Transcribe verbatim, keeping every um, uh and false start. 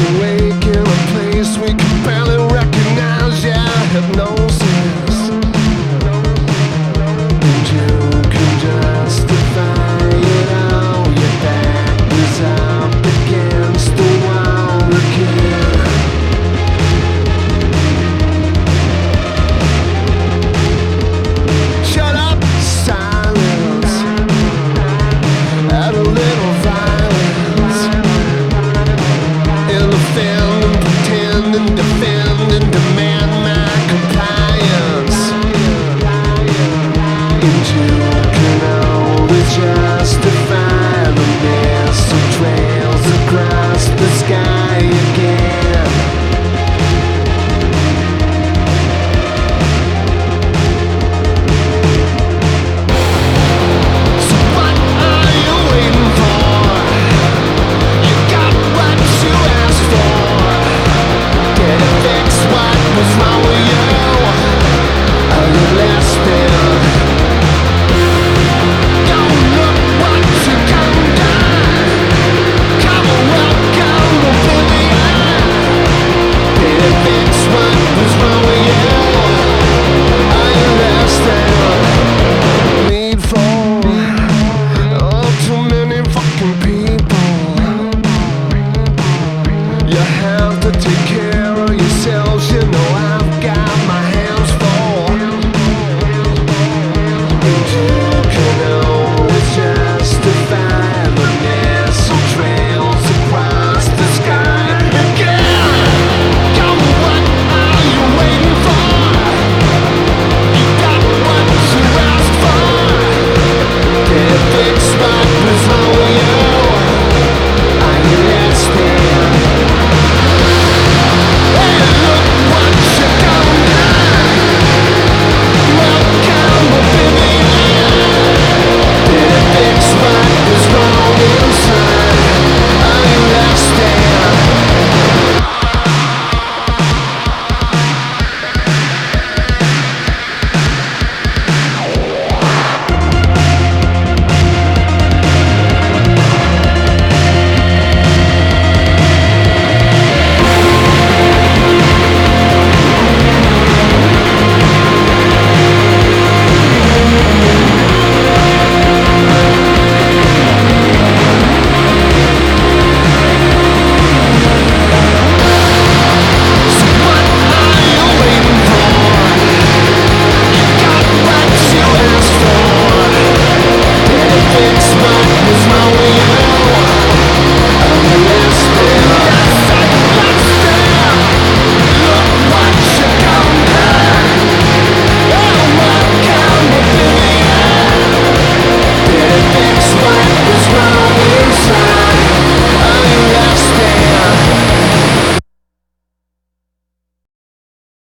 awake in a place we can barely recognize. Yeah, hypnosis. And you can justify it all. Your back is up against the wall again. Shut up, silence. Add a little violence. Defend and pretend and defend and demand my compliance. And you can always justify the mess of trails across the sky again. So what are you waiting for? You got what you asked for. Did it fix what was wrong with you? Are you listening? Don't look what you come done. Come on, welcome, oblivion. Did it fix what was wrong with you? Are you listening? Needful. Oh, too many fucking people. You have to take care of yourselves. You know I've got my hands full. And you can always justify the mess of trails across the sky again. Come on, what are you waiting for? You got what you asked for. Did it fix what was wrong with you? Are you listening? Hey, look what you done now. Welcome, oblivion. Did it fix what was wrong inside? Are you listening? So what are you waiting for? You got what you asked for. Did it fix what was wrong with you?